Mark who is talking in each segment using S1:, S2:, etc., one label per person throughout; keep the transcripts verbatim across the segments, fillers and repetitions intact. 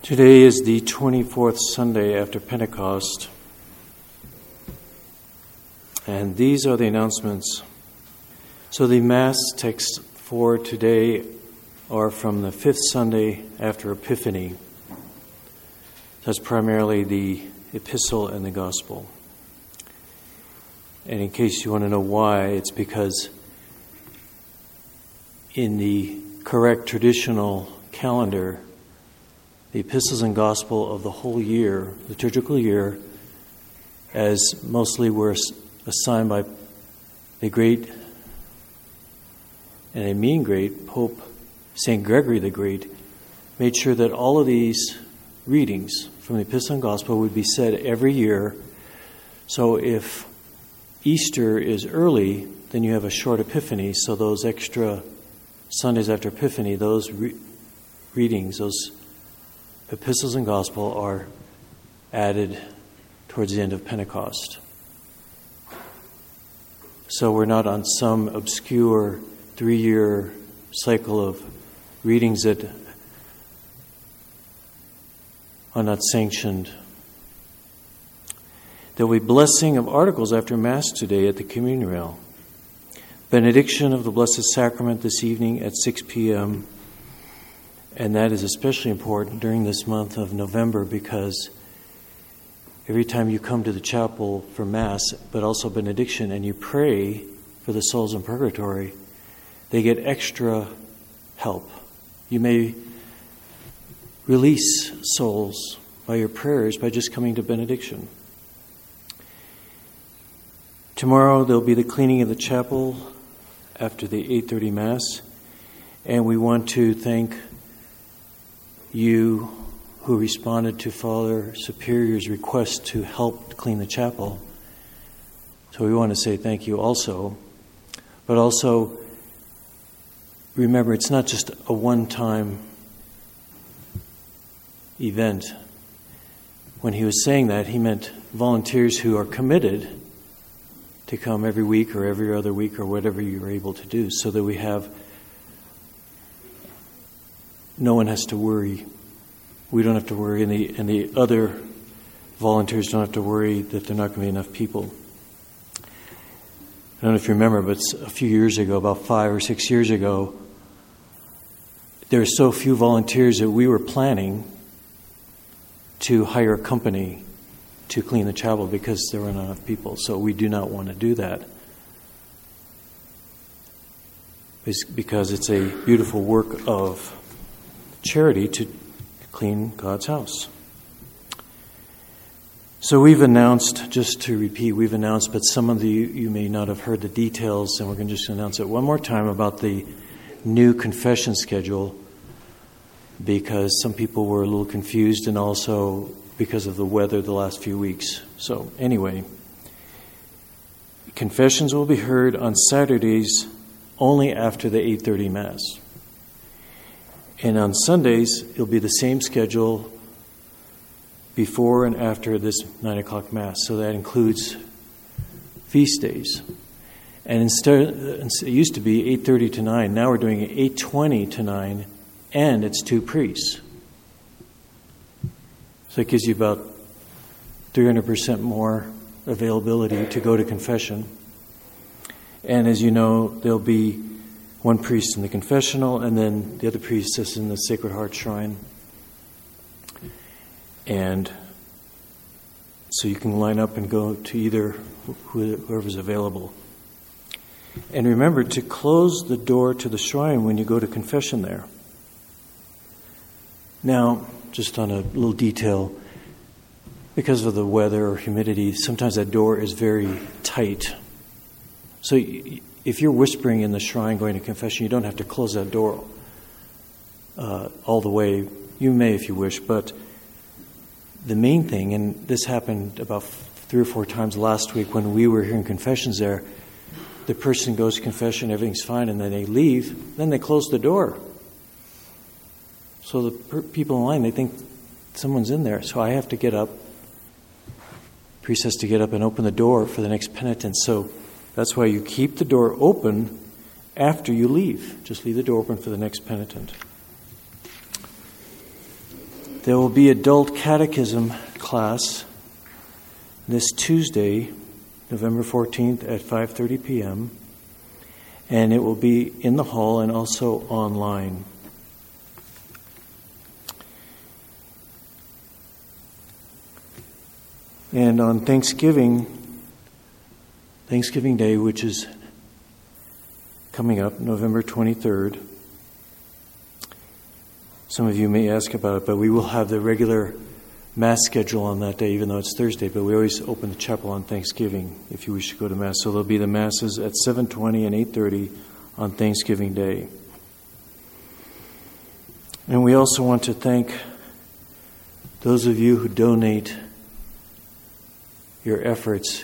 S1: Today is the twenty-fourth Sunday after Pentecost, and these are the announcements. So the Mass texts for today are from the fifth Sunday after Epiphany. That's primarily the Epistle and the Gospel. And in case you want to know why, it's because in the correct traditional calendar, the epistles and gospel of the whole year, liturgical year, as mostly were assigned by the great, and I mean great, Pope Saint Gregory the Great, made sure that all of these readings from the epistle and gospel would be said every year. So if Easter is early, then you have a short Epiphany, so those extra Sundays after Epiphany, those re- readings, those epistles and gospel are added towards the end of Pentecost. So we're not on some obscure three-year cycle of readings that are not sanctioned. There will be blessing of articles after Mass today at the communion rail. Benediction of the Blessed Sacrament this evening at six p.m., and that is especially important during this month of November because every time you come to the chapel for Mass, but also benediction, and you pray for the souls in purgatory, they get extra help. You may release souls by your prayers by just coming to benediction. Tomorrow there'll be the cleaning of the chapel after the eight thirty Mass, and we want to thank you who responded to Father Superior's request to help clean the chapel. So we want to say thank you also. But also, remember, it's not just a one-time event. When he was saying that, he meant volunteers who are committed to come every week or every other week or whatever you're able to do, so that we have no one has to worry. We don't have to worry, and the, and the other volunteers don't have to worry that there are not going to be enough people. I don't know if you remember, but a few years ago, about five or six years ago, there were so few volunteers that we were planning to hire a company to clean the chapel because there were not enough people. So we do not want to do that. It's because it's a beautiful work of charity to clean God's house. So we've announced, just to repeat, we've announced, but some of you, you may not have heard the details, and we're going to just announce it one more time about the new confession schedule, because some people were a little confused, and also because of the weather the last few weeks. So anyway, confessions will be heard on Saturdays only after the eight thirty Mass. And on Sundays, it'll be the same schedule before and after this nine o'clock Mass. So that includes feast days. And instead, it used to be eight thirty to nine. Now we're doing it eight twenty to nine, and it's two priests. So it gives you about three hundred percent more availability to go to confession. And as you know, there'll be one priest in the confessional, and then the other priest is in the Sacred Heart Shrine. And so you can line up and go to either whoever's available. And remember to close the door to the shrine when you go to confession there. Now, just on a little detail, because of the weather or humidity, sometimes that door is very tight. So if you're whispering in the shrine going to confession, you don't have to close that door uh, all the way. You may if you wish, but the main thing, and this happened about three or four times last week when we were hearing confessions there, the person goes to confession, everything's fine, and then they leave, then they close the door. So the per- people in line, they think someone's in there, so I have to get up. The priest has to get up and open the door for the next penitent. So that's why you keep the door open after you leave. Just leave the door open for the next penitent. There will be adult catechism class this Tuesday, November fourteenth at five thirty p.m., and it will be in the hall and also online. And on Thanksgiving, Thanksgiving Day, which is coming up, November twenty-third, some of you may ask about it, but we will have the regular Mass schedule on that day, even though it's Thursday, but we always open the chapel on Thanksgiving if you wish to go to Mass. So there'll be the Masses at seven twenty and eight thirty on Thanksgiving Day. And we also want to thank those of you who donate your efforts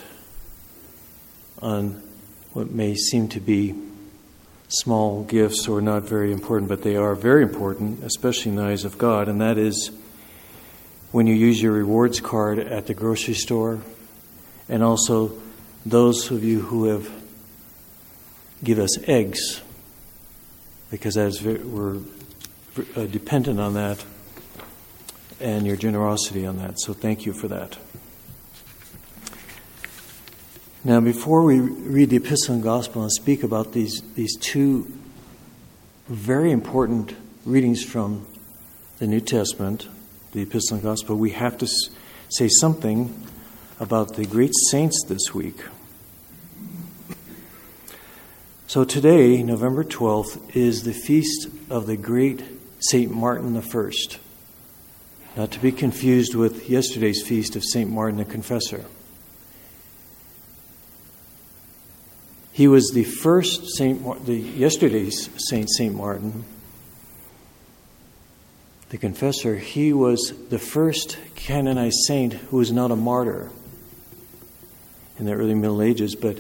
S1: on what may seem to be small gifts or not very important, but they are very important, especially in the eyes of God, and that is when you use your rewards card at the grocery store, and also those of you who have give us eggs, because as we're dependent on that and your generosity on that. So thank you for that. Now, before we read the Epistle and Gospel and speak about these, these two very important readings from the New Testament, the Epistle and Gospel, we have to say something about the great saints this week. So today, November twelfth, is the feast of the great Saint Martin the First, not to be confused with yesterday's feast of Saint Martin the Confessor. He was the first Saint, Mar- the yesterday's Saint Saint Martin, the Confessor. He was the first canonized saint who was not a martyr in the early Middle Ages. But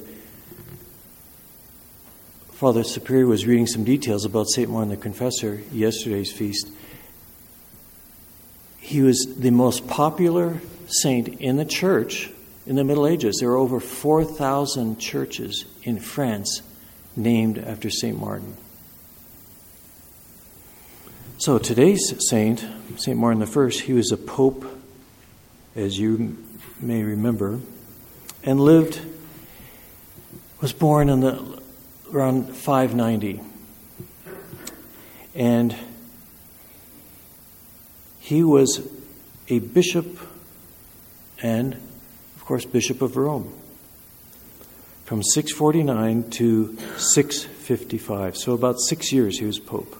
S1: Father Superior was reading some details about Saint Martin the Confessor, yesterday's feast. He was the most popular saint in the church in the Middle Ages. There were over four thousand churches in France named after Saint Martin. So today's saint, Saint Martin the First, he was a pope, as you may remember, and lived, was born in the around five ninety. And he was a bishop and, of course, Bishop of Rome from six forty-nine to six fifty-five. So about six years he was pope.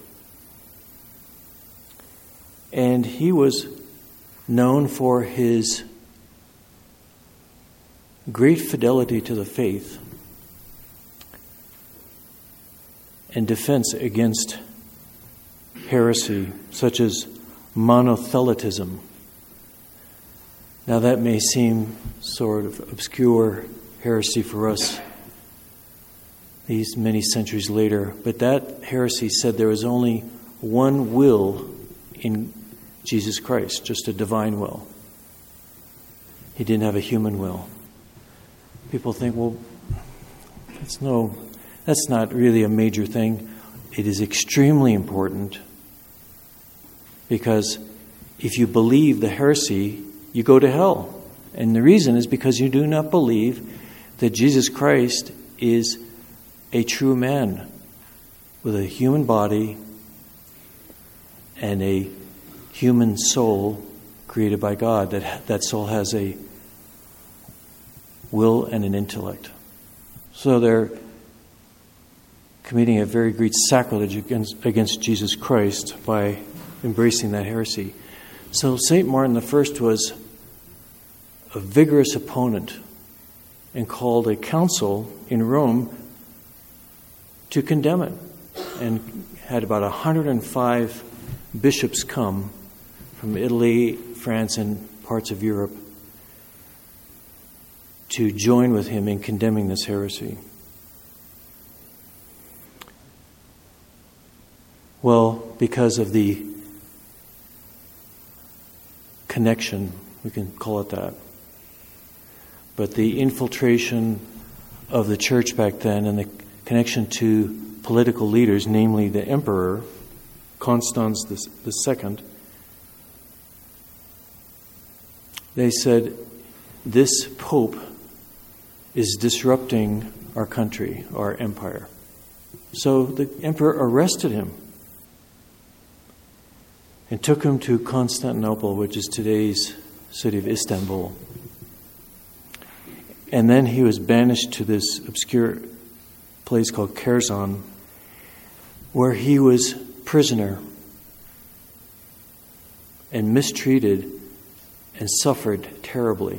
S1: And he was known for his great fidelity to the faith and defense against heresy, such as monothelitism. Now that may seem sort of obscure heresy for us these many centuries later, but that heresy said there was only one will in Jesus Christ, just a divine will. He didn't have a human will. People think, well, that's no, that's not really a major thing. It is extremely important, because if you believe the heresy, you go to hell. And the reason is because you do not believe that Jesus Christ is a true man with a human body and a human soul created by God. That that soul has a will and an intellect. So they're committing a very great sacrilege against, against Jesus Christ by embracing that heresy. So Saint Martin the First was a vigorous opponent and called a council in Rome to condemn it, and had about one hundred five bishops come from Italy, France, and parts of Europe to join with him in condemning this heresy. Well, because of the connection, we can call it that, but the infiltration of the church back then and the connection to political leaders, namely the emperor, Constans the Second, they said, this Pope is disrupting our country, our empire. So the emperor arrested him and took him to Constantinople, which is today's city of Istanbul. And then he was banished to this obscure place called Kherson, where he was prisoner and mistreated and suffered terribly.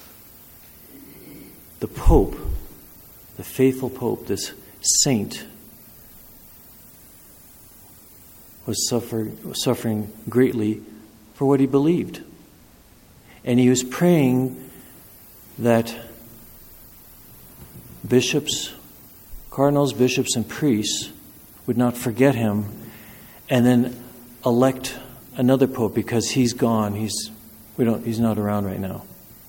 S1: The Pope, the faithful Pope, this saint, was suffer, suffering greatly for what he believed. And he was praying that bishops, cardinals, bishops, and priests would not forget him and then elect another pope because he's gone. He's we don't he's not around right now.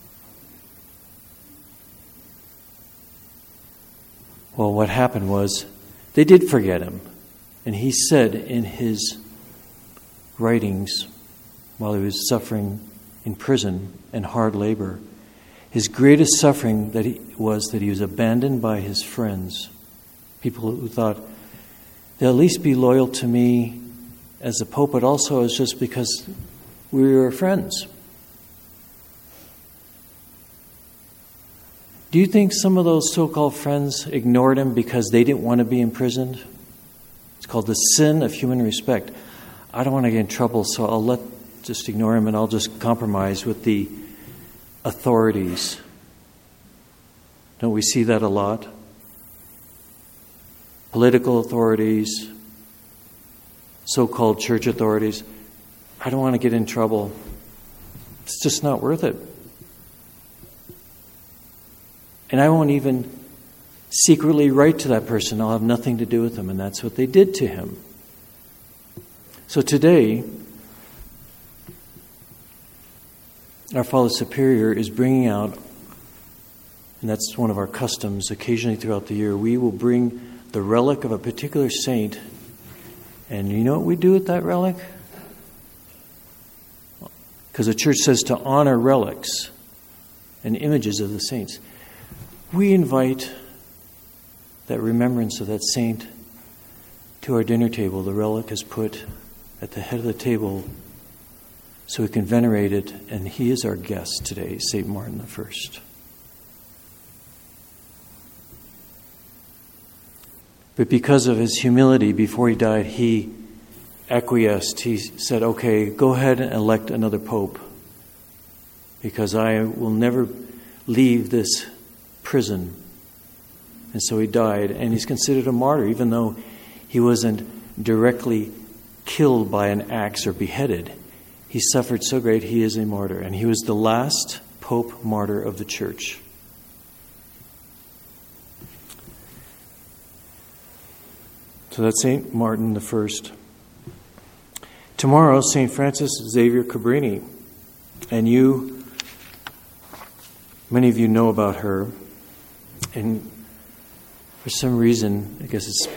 S1: Well, what happened was they did forget him. And he said in his writings while he was suffering in prison and hard labor, his greatest suffering that he was that he was abandoned by his friends, people who thought they'll at least be loyal to me as a pope, but also it's just because we were friends. Do you think some of those so-called friends ignored him because they didn't want to be imprisoned? It's called the sin of human respect. I don't want to get in trouble, so I'll let just ignore him and I'll just compromise with the authorities. Don't we see that a lot? Political authorities, so-called church authorities. I don't want to get in trouble. It's just not worth it. And I won't even secretly write to that person. I'll have nothing to do with them. And that's what they did to him. So today, our Father Superior is bringing out, and that's one of our customs occasionally throughout the year, we will bring the relic of a particular saint. And you know what we do with that relic? Because the church says to honor relics and images of the saints. We invite that remembrance of that saint to our dinner table. The relic is put at the head of the table so we can venerate it, and he is our guest today, Saint Martin the First. But because of his humility, before he died, he acquiesced. He said, okay, go ahead and elect another pope, because I will never leave this prison. And so he died, and he's considered a martyr, even though he wasn't directly killed by an axe or beheaded. He suffered so great, he is a martyr. And he was the last pope martyr of the church. So that's Saint Martin the First. Tomorrow, Saint Francis Xavier Cabrini. And you, many of you know about her. And for some reason, I guess it's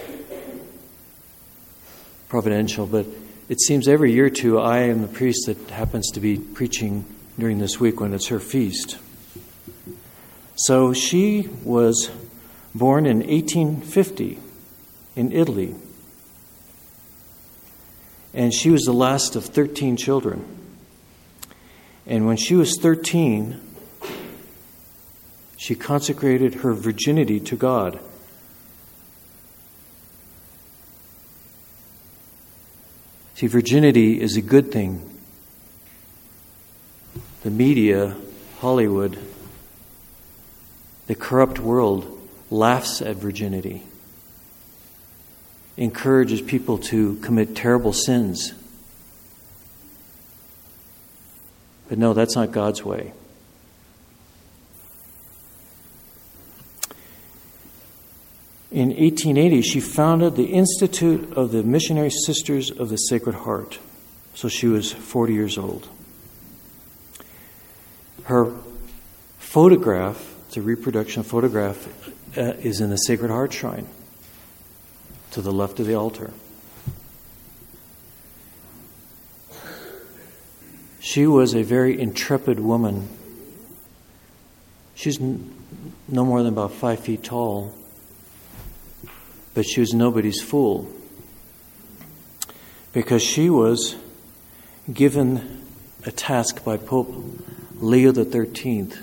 S1: providential, but it seems every year or two I am the priest that happens to be preaching during this week when it's her feast. So she was born in eighteen fifty in Italy. And she was the last of thirteen children. And when she was thirteen, she consecrated her virginity to God. See, virginity is a good thing. The media, Hollywood, the corrupt world laughs at virginity, encourages people to commit terrible sins. But no, that's not God's way. In eighteen eighty, she founded the Institute of the Missionary Sisters of the Sacred Heart. So she was forty years old. Her photograph, it's a reproduction photograph, uh, is in the Sacred Heart Shrine to the left of the altar. She was a very intrepid woman. She's n- no more than about five feet tall, but she was nobody's fool, because she was given a task by Pope Leo the thirteenth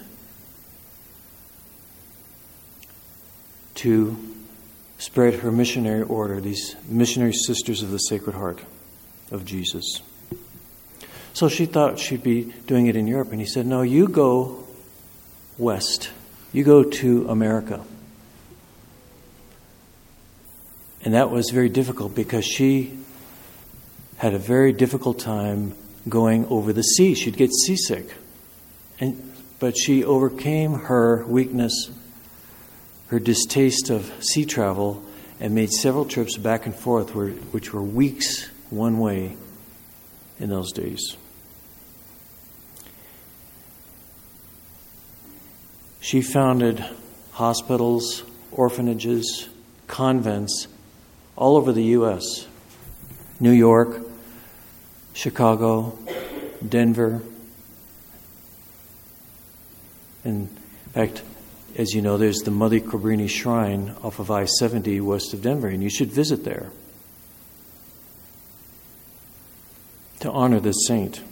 S1: to spread her missionary order, these missionary sisters of the Sacred Heart of Jesus. So she thought she'd be doing it in Europe, and he said, no, you go west. You go to America. And that was very difficult because she had a very difficult time going over the sea. She'd get seasick. And but she overcame her weakness, her distaste of sea travel, and made several trips back and forth, which were weeks one way in those days. She founded hospitals, orphanages, convents all over the U S New York, Chicago, Denver. In fact, as you know, there's the Mother Cabrini Shrine off of I seventy west of Denver, and you should visit there to honor this saint.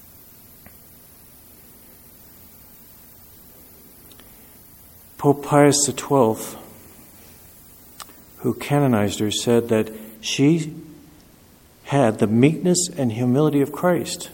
S1: Pope Pius the twelfth, who canonized her, said that she had the meekness and humility of Christ.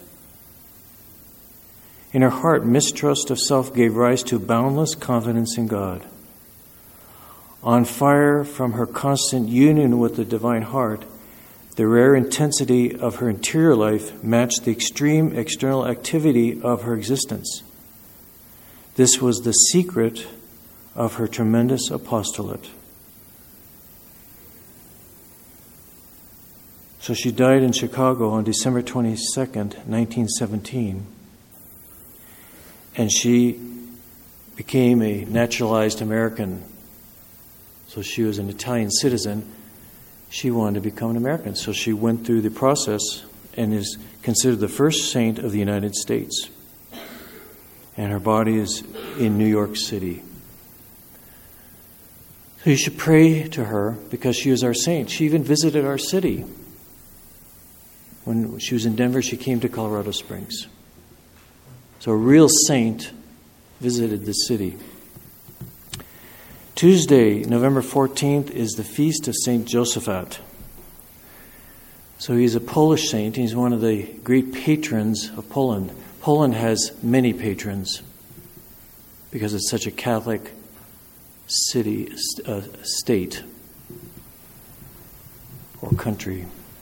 S1: In her heart, mistrust of self gave rise to boundless confidence in God. On fire from her constant union with the divine heart, the rare intensity of her interior life matched the extreme external activity of her existence. This was the secret of her tremendous apostolate. So she died in Chicago on December twenty-second, nineteen seventeen. And she became a naturalized American. So she was an Italian citizen. She wanted to become an American. So she went through the process and is considered the first saint of the United States. And her body is in New York City. So you should pray to her because she is our saint. She even visited our city. When she was in Denver, she came to Colorado Springs. So a real saint visited the city. Tuesday, November fourteenth, is the feast of Saint Josaphat. So he's a Polish saint. He's one of the great patrons of Poland. Poland has many patrons because it's such a Catholic city, uh, state, or country.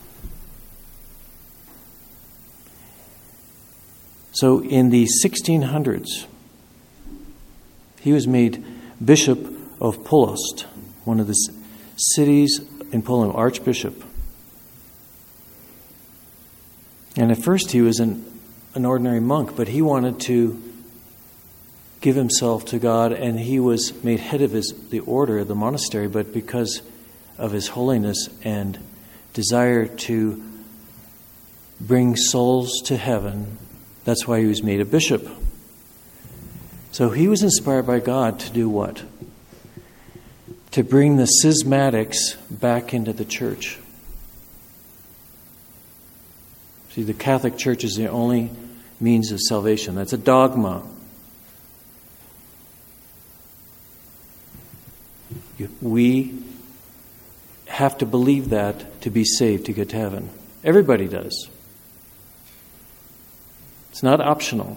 S1: So in the sixteen hundreds, he was made Bishop of Polost, one of the cities in Poland, Archbishop. And at first he was an, an ordinary monk, but he wanted to give himself to God, and he was made head of his, the order, the monastery, but because of his holiness and desire to bring souls to heaven, that's why he was made a bishop. So he was inspired by God to do what? To bring the schismatics back into the church. See, the Catholic Church is the only means of salvation. That's a dogma. We have to believe that to be saved, to get to heaven. Everybody does. It's not optional.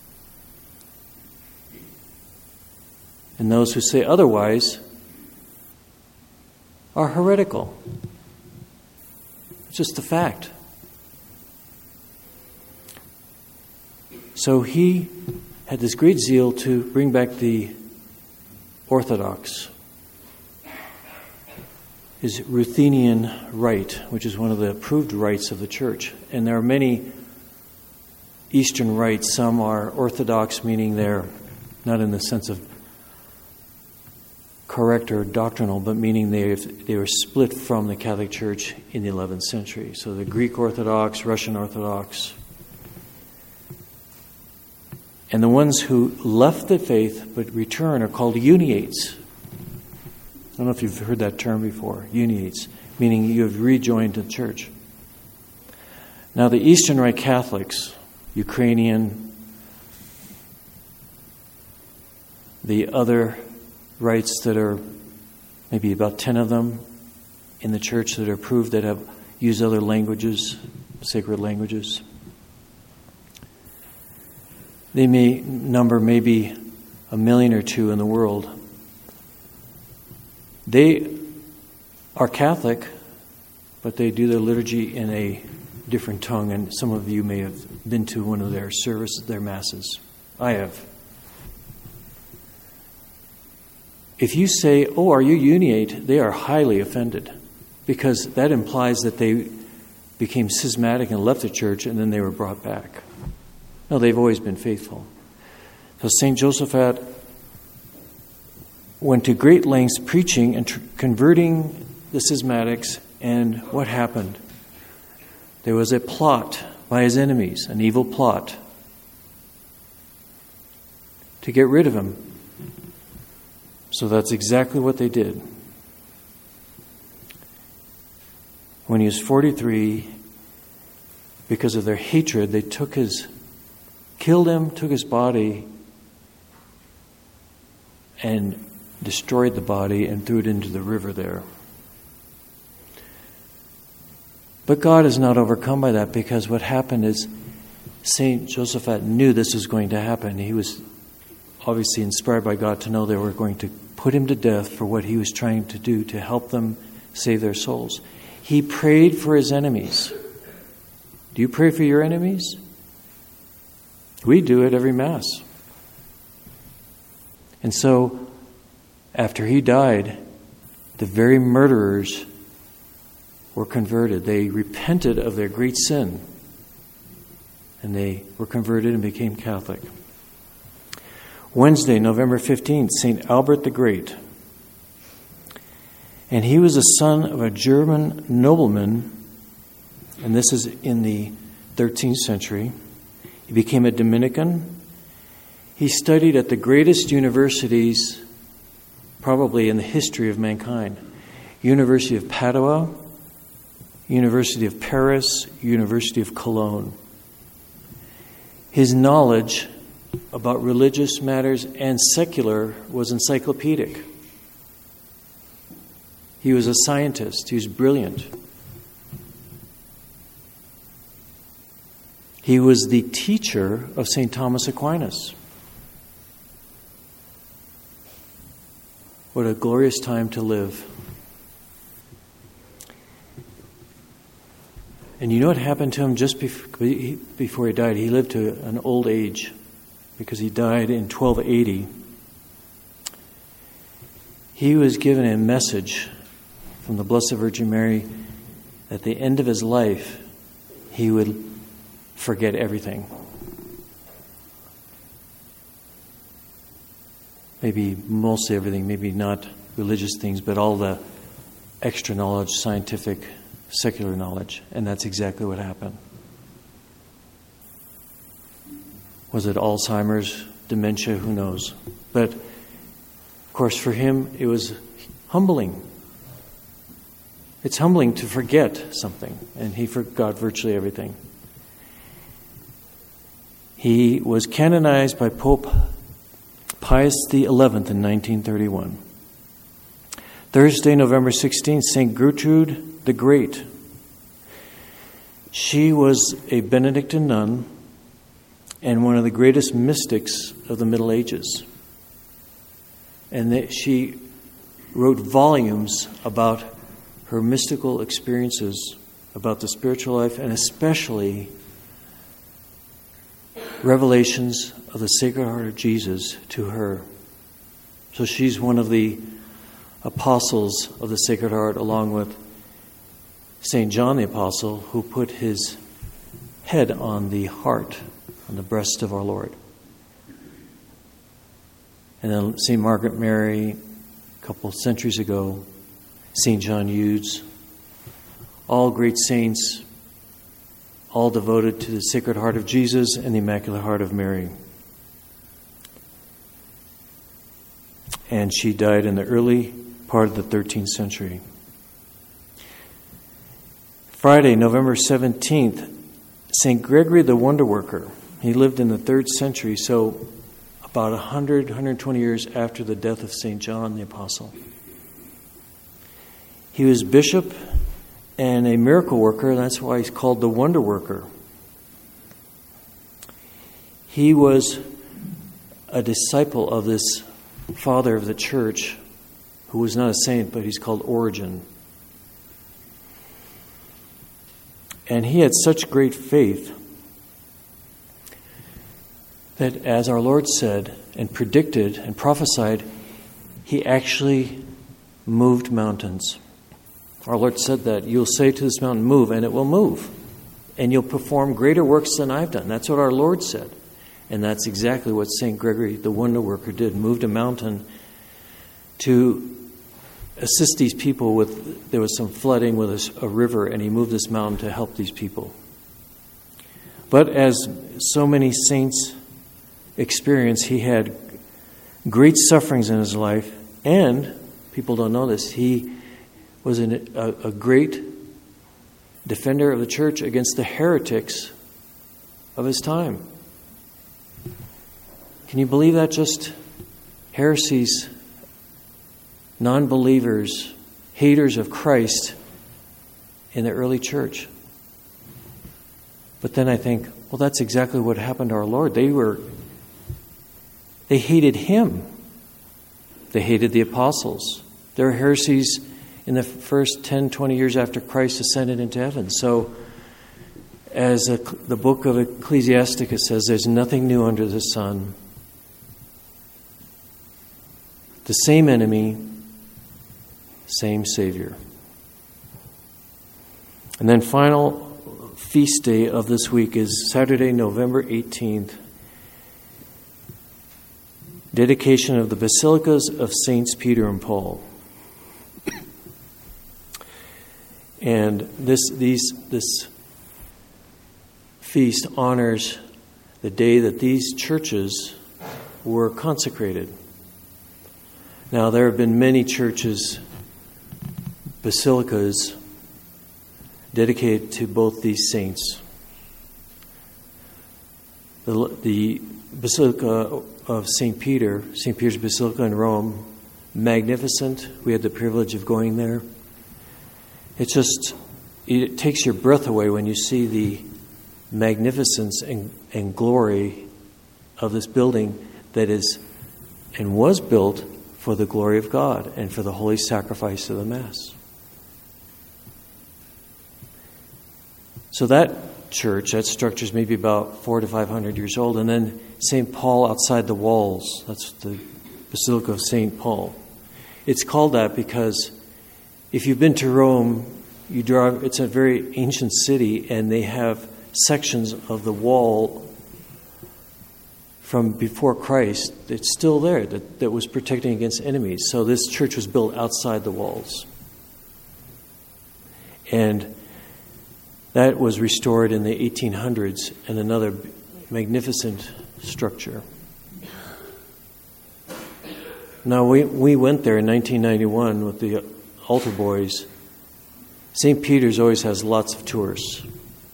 S1: And those who say otherwise are heretical. It's just a fact. So he had this great zeal to bring back the Orthodox, his Ruthenian rite, which is one of the approved rites of the church. And there are many Eastern rites. Some are Orthodox, meaning they're not in the sense of correct or doctrinal, but meaning they they were split from the Catholic Church in the eleventh century. So the Greek Orthodox, Russian Orthodox. And the ones who left the faith but return are called uniates. I don't know if you've heard that term before, uniates, meaning you have rejoined the church. Now the Eastern Rite Catholics, Ukrainian, the other rites that are maybe about ten of them in the church that are approved that have used other languages, sacred languages. They may number maybe a million or two in the world. They are Catholic, but they do their liturgy in a different tongue, and some of you may have been to one of their services, their masses. I have. If you say, oh, are you uniate? They are highly offended, because that implies that they became schismatic and left the church and then they were brought back. No, they've always been faithful. So Saint Josaphat went to great lengths preaching and tr- converting the schismatics, and what happened? There was a plot by his enemies, an evil plot, to get rid of him. So that's exactly what they did. When he was forty-three, because of their hatred, they took his, killed him, took his body, and destroyed the body and threw it into the river there. But God is not overcome by that, because what happened is Saint Josaphat knew this was going to happen. He was obviously inspired by God to know they were going to put him to death for what he was trying to do to help them save their souls. He prayed for his enemies. Do you pray for your enemies? We do at every Mass. And so, after he died, the very murderers were converted. They repented of their great sin, and they were converted and became Catholic. Wednesday, November fifteenth, Saint Albert the Great. And he was the son of a German nobleman, and this is in the thirteenth century. He became a Dominican. He studied at the greatest universities probably in the history of mankind. University of Padua, University of Paris, University of Cologne. His knowledge about religious matters and secular was encyclopedic. He was a scientist. He was brilliant. He was the teacher of Saint Thomas Aquinas. What a glorious time to live. And you know what happened to him just before he died? He lived to an old age, because he died in twelve eighty. He was given a message from the Blessed Virgin Mary that at the end of his life, he would forget everything. Maybe mostly everything, maybe not religious things, but all the extra knowledge, scientific, secular knowledge. And that's exactly what happened. Was it Alzheimer's, dementia? Who knows? But, of course, for him, it was humbling. It's humbling to forget something, and he forgot virtually everything. He was canonized by Pope Pius the eleventh in nineteen thirty-one. Thursday, November sixteenth, Saint Gertrude the Great. She was a Benedictine nun and one of the greatest mystics of the Middle Ages. And that she wrote volumes about her mystical experiences, about the spiritual life, and especially revelations of the Sacred Heart of Jesus to her. So she's one of the apostles of the Sacred Heart, along with Saint John the Apostle, who put his head on the heart, on the breast of our Lord. And then Saint Margaret Mary, a couple of centuries ago, Saint John Eudes, all great saints, all devoted to the Sacred Heart of Jesus and the Immaculate Heart of Mary. and she died in the early part of the thirteenth century. Friday, November seventeenth, Saint Gregory the Wonder Worker. He lived in the third century, so about one hundred, one hundred twenty years after the death of Saint John the Apostle. He was bishop and a miracle worker, and that's why he's called the Wonder Worker. He was a disciple of this father of the church, who was not a saint, but he's called Origen. And he had such great faith that, as our Lord said and predicted and prophesied, he actually moved mountains. Our Lord said that you'll say to this mountain, move, and it will move. And you'll perform greater works than I've done. That's what our Lord said. And that's exactly what Saint Gregory the Wonder Worker did. Moved a mountain to assist these people with, there was some flooding with a, a river, and he moved this mountain to help these people. But as so many saints experience, he had great sufferings in his life, and people don't know this, he was an, a, a great defender of the church against the heretics of his time. Can you believe that? Just heresies, non-believers, haters of Christ in the early church. But then I think, well, that's exactly what happened to our Lord. They were, they hated him. They hated the apostles. There were heresies in the first ten, twenty years after Christ ascended into heaven. So, as a, the book of Ecclesiasticus says, there's nothing new under the sun. The same enemy, same Savior. And then final feast day of this week is Saturday, November eighteenth. Dedication of the Basilicas of Saints Peter and Paul. And this these this feast honors the day that these churches were consecrated. Now, there have been many churches, basilicas, dedicated to both these saints. The, the Basilica of Saint Peter, Saint Peter's Basilica in Rome, magnificent. We had the privilege of going there. It just, it takes your breath away when you see the magnificence and, and glory of this building that is and was built for the glory of God and for the holy sacrifice of the Mass. So that church, that structure is maybe about four to five hundred years old. And then Saint Paul outside the walls, that's the Basilica of Saint Paul. It's called that because if you've been to Rome, you drive, it's a very ancient city, and they have sections of the wall from before Christ that's still there, that, that was protecting against enemies. So this church was built outside the walls. And that was restored in the eighteen hundreds, and another magnificent structure. Now, we, we went there in nineteen ninety-one with the altar boys. Saint Peter's always has lots of tourists.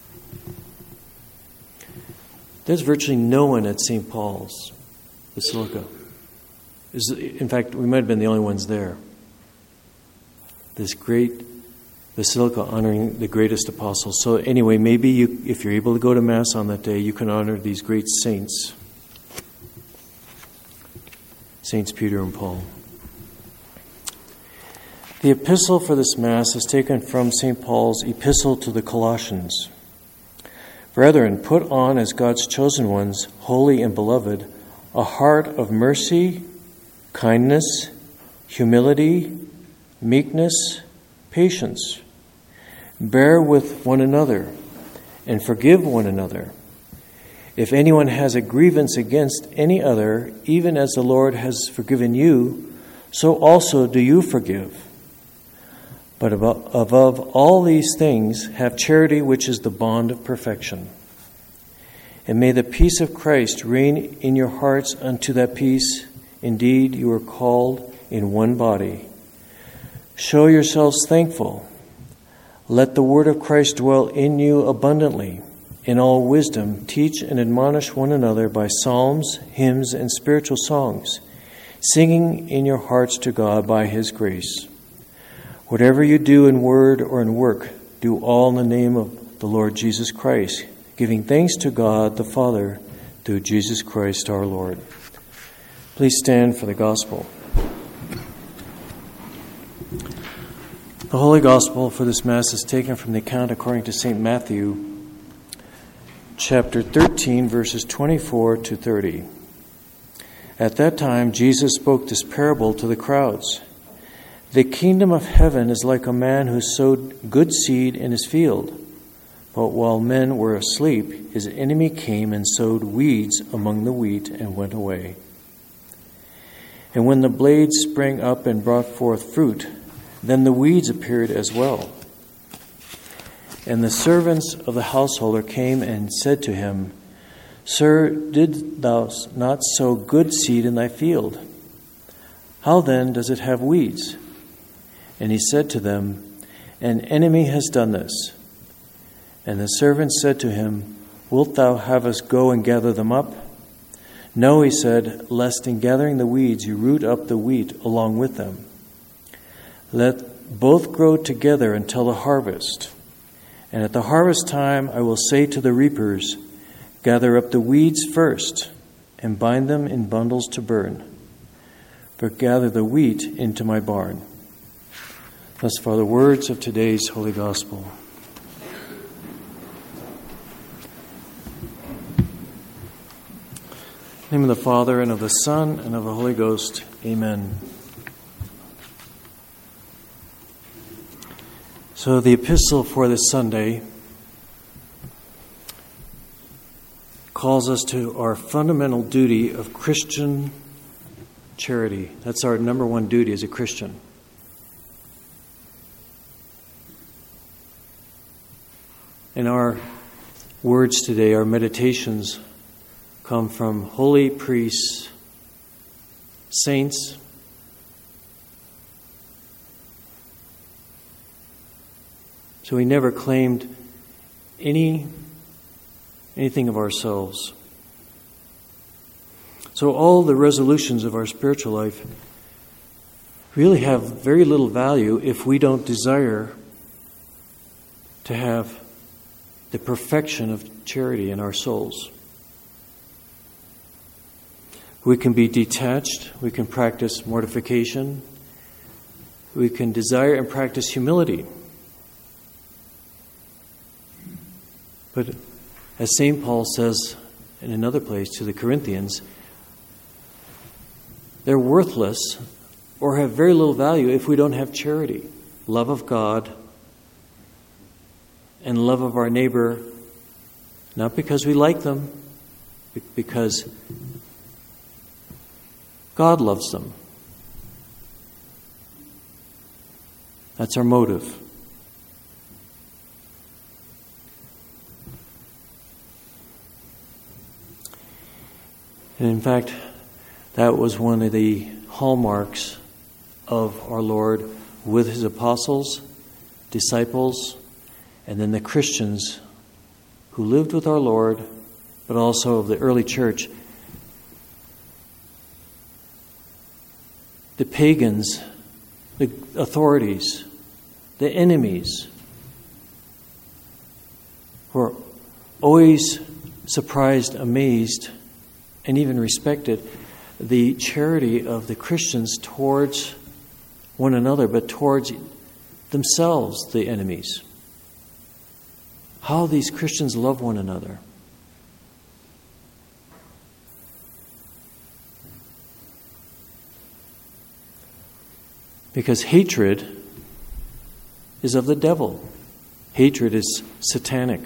S1: There's virtually no one at Saint Paul's Basilica. In fact, we might have been the only ones there. This great basilica honoring the greatest apostles. So anyway, maybe you, if you're able to go to Mass on that day, you can honor these great saints. Saints Peter and Paul. The epistle for this Mass is taken from Saint Paul's epistle to the Colossians. Brethren, put on as God's chosen ones, holy and beloved, a heart of mercy, kindness, humility, meekness, patience. Bear with one another and forgive one another. If anyone has a grievance against any other, even as the Lord has forgiven you, so also do you forgive. But above, above all these things, have charity, which is the bond of perfection. And may the peace of Christ reign in your hearts. Unto that peace, indeed, you are called in one body. Show yourselves thankful. Let the word of Christ dwell in you abundantly. In all wisdom, teach and admonish one another by psalms, hymns, and spiritual songs, singing in your hearts to God by His grace. Whatever you do in word or in work, do all in the name of the Lord Jesus Christ, giving thanks to God the Father through Jesus Christ our Lord. Please stand for the gospel. The Holy Gospel for this Mass is taken from the account according to Saint Matthew, chapter thirteen, verses twenty-four to thirty. At that time, Jesus spoke this parable to the crowds. The kingdom of heaven is like a man who sowed good seed in his field. But while men were asleep, his enemy came and sowed weeds among the wheat and went away. And when the blades sprang up and brought forth fruit, then the weeds appeared as well. And the servants of the householder came and said to him, Sir, didst thou not sow good seed in thy field? How then does it have weeds? And he said to them, An enemy has done this. And the servants said to him, Wilt thou have us go and gather them up? No, he said, lest in gathering the weeds you root up the wheat along with them. Let both grow together until the harvest. And at the harvest time I will say to the reapers, Gather up the weeds first, and bind them in bundles to burn, but gather the wheat into my barn. Thus far the words of today's Holy Gospel. In the name of the Father, and of the Son, and of the Holy Ghost. Amen. So the epistle for this Sunday calls us to our fundamental duty of Christian charity. That's our number one duty as a Christian. And our words today, our meditations, come from holy priests, saints, so we never claimed any anything of ourselves. So all the resolutions of our spiritual life really have very little value if we don't desire to have the perfection of charity in our souls. We can be detached, we can practice mortification, we can desire and practice humility. But as Saint Paul says in another place to the Corinthians, they're worthless or have very little value if we don't have charity, love of God, and love of our neighbor, not because we like them, but because God loves them. That's our motive. And in fact, that was one of the hallmarks of our Lord with His apostles, disciples, and then the Christians who lived with our Lord, but also of the early church. The pagans, the authorities, the enemies were always surprised, amazed, and even respected the charity of the Christians towards one another, but towards themselves, the enemies. How these Christians love one another. Because hatred is of the devil. Hatred is satanic.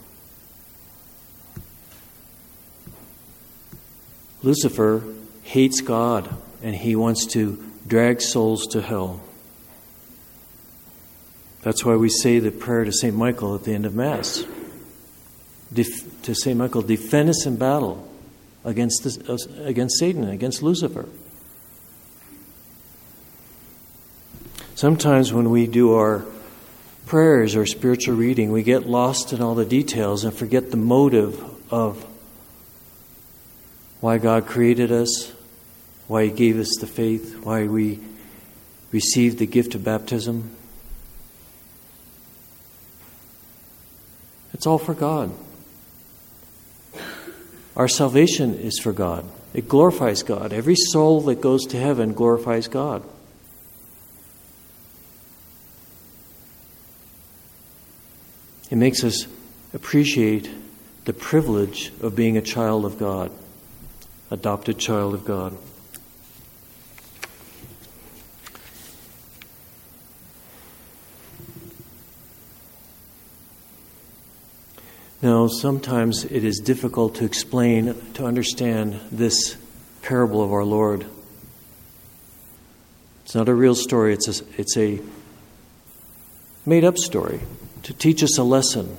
S1: Lucifer hates God, and he wants to drag souls to hell. That's why we say the prayer to Saint Michael at the end of Mass. Def- to Saint Michael, defend us in battle against, this, uh, against Satan, against Lucifer. Sometimes when we do our prayers or spiritual reading, we get lost in all the details and forget the motive of why God created us, why He gave us the faith, why we received the gift of baptism. It's all for God. Our salvation is for God. It glorifies God. Every soul that goes to heaven glorifies God. It makes us appreciate the privilege of being a child of God, adopted child of God. Now, sometimes it is difficult to explain, to understand this parable of our Lord. It's not a real story. It's a, it's a made-up story to teach us a lesson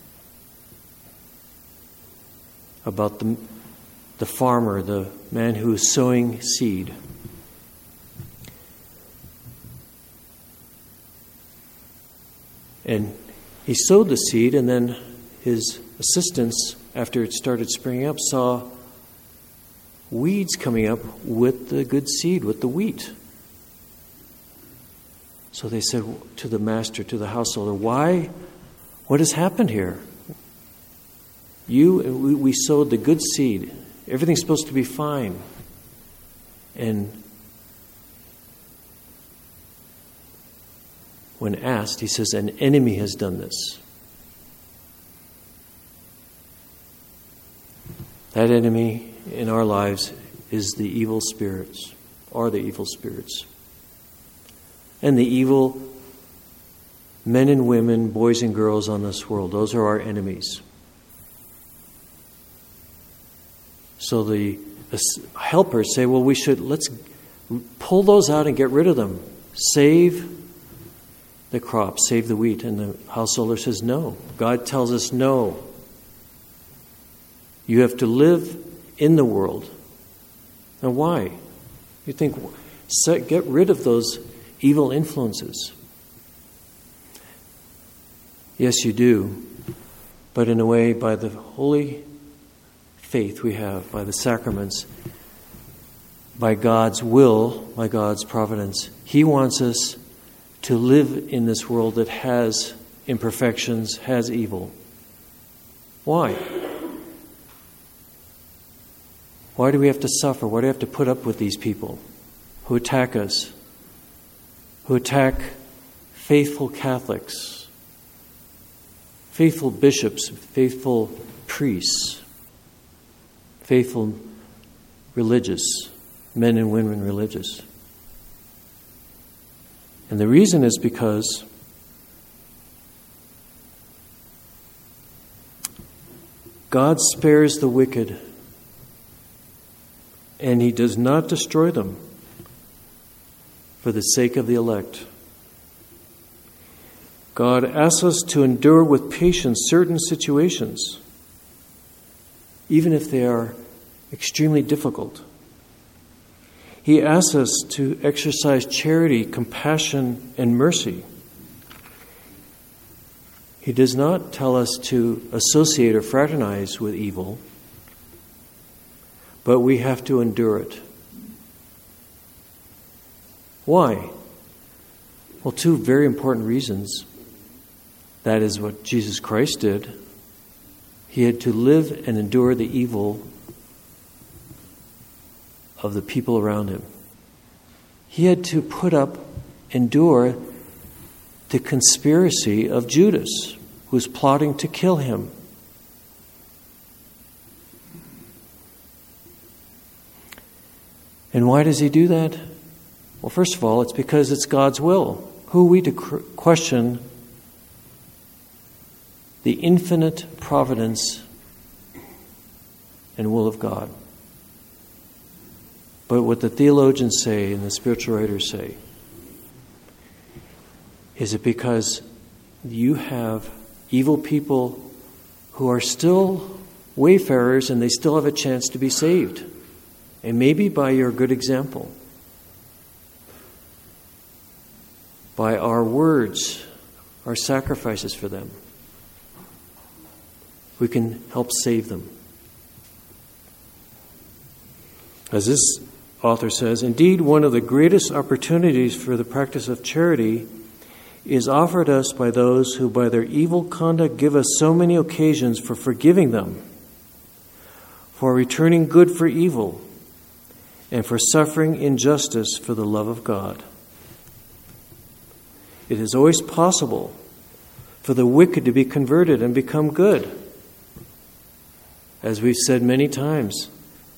S1: about the, the farmer, the man who is sowing seed. And he sowed the seed, and then his assistants, after it started springing up, saw weeds coming up with the good seed, with the wheat. So they said to the master, to the householder, why? What has happened here? You, we, we sowed the good seed. Everything's supposed to be fine. And when asked, he says, an enemy has done this. That enemy in our lives is the evil spirits, are the evil spirits. And the evil men and women, boys and girls on this world, those are our enemies. So the, the helpers say, well, we should, let's pull those out and get rid of them. Save the crop, save the wheat. And the householder says, no. God tells us no. You have to live in the world. Now, why? You think, set, get rid of those evil influences. Yes, you do. But in a way, by the holy faith we have, by the sacraments, by God's will, by God's providence, He wants us to live in this world that has imperfections, has evil. Why? Why do we have to suffer? Why do we have to put up with these people who attack us, who attack faithful Catholics, faithful bishops, faithful priests, faithful religious, men and women religious? And the reason is because God spares the wicked, and He does not destroy them for the sake of the elect. God asks us to endure with patience certain situations, even if they are extremely difficult. He asks us to exercise charity, compassion, and mercy. He does not tell us to associate or fraternize with evil, but we have to endure it. Why? Well, two very important reasons. That is what Jesus Christ did. He had to live and endure the evil of the people around Him. He had to put up, endure the conspiracy of Judas, who was plotting to kill Him. And why does He do that? Well, first of all, it's because it's God's will. Who are we to cr- question the infinite providence and will of God? But what the theologians say and the spiritual writers say is it because you have evil people who are still wayfarers and they still have a chance to be saved. And maybe by your good example. by our words, our sacrifices for them. We can help save them. As this author says, indeed, one of the greatest opportunities for the practice of charity is offered us by those who by their evil conduct give us so many occasions for forgiving them, for returning good for evil, and for suffering injustice for the love of God. It is always possible for the wicked to be converted and become good. As we've said many times,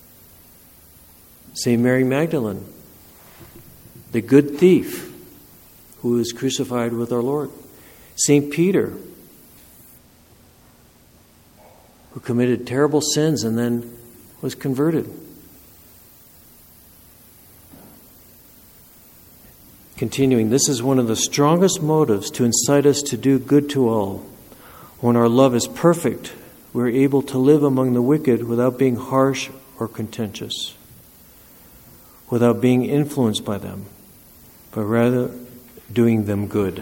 S1: Saint Mary Magdalene, the good thief who was crucified with our Lord. Saint Peter, who committed terrible sins and then was converted. Continuing, this is one of the strongest motives to incite us to do good to all. When our love is perfect, we're able to live among the wicked without being harsh or contentious, without being influenced by them, but rather doing them good.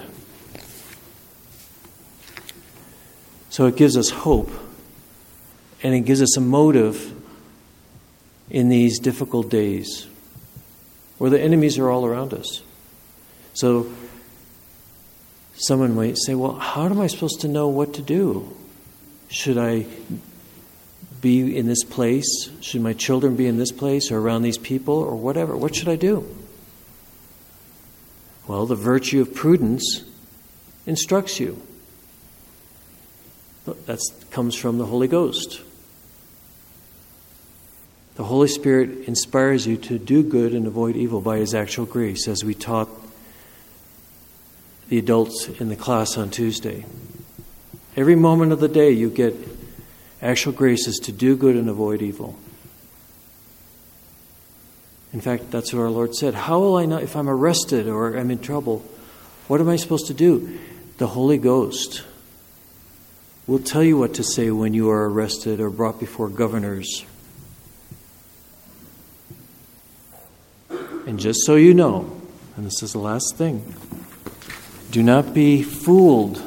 S1: So it gives us hope, and it gives us a motive in these difficult days where the enemies are all around us. So someone might say, well, how am I supposed to know what to do? Should I be in this place? Should my children be in this place or around these people or whatever? What should I do? Well, the virtue of prudence instructs you. That comes from the Holy Ghost. The Holy Spirit inspires you to do good and avoid evil by His actual grace, as we taught the adults in the class on Tuesday. Every moment of the day you get actual graces to do good and avoid evil. In fact, that's what our Lord said. How will I know if I'm arrested or I'm in trouble? What am I supposed to do? The Holy Ghost will tell you what to say when you are arrested or brought before governors. And just so you know, and this is the last thing, do not be fooled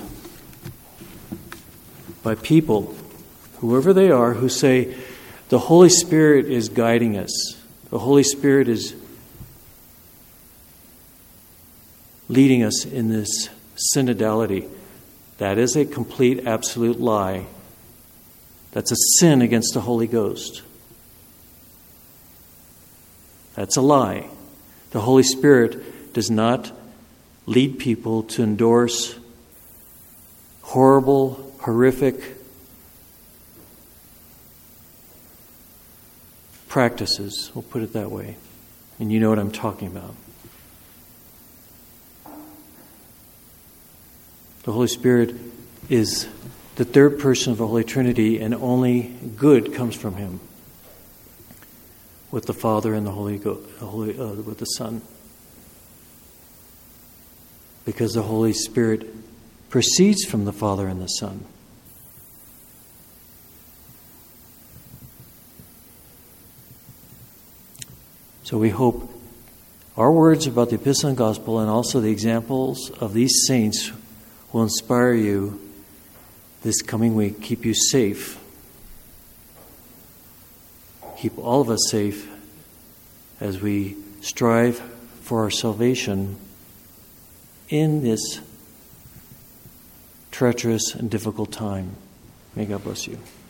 S1: by people, whoever they are, who say the Holy Spirit is guiding us. The Holy Spirit is leading us in this synodality. That is a complete, absolute lie. That's a sin against the Holy Ghost. That's a lie. The Holy Spirit does not lead people to endorse horrible, horrific practices, we'll put it that way. And you know what I'm talking about. The Holy Spirit is the third person of the Holy Trinity, and only good comes from Him, with the Father and the Holy, Go- Holy uh, with the Son. Because the Holy Spirit proceeds from the Father and the Son. So we hope our words about the Epistle and Gospel and also the examples of these saints will inspire you this coming week, keep you safe, keep all of us safe as we strive for our salvation in this treacherous and difficult time. May God bless you.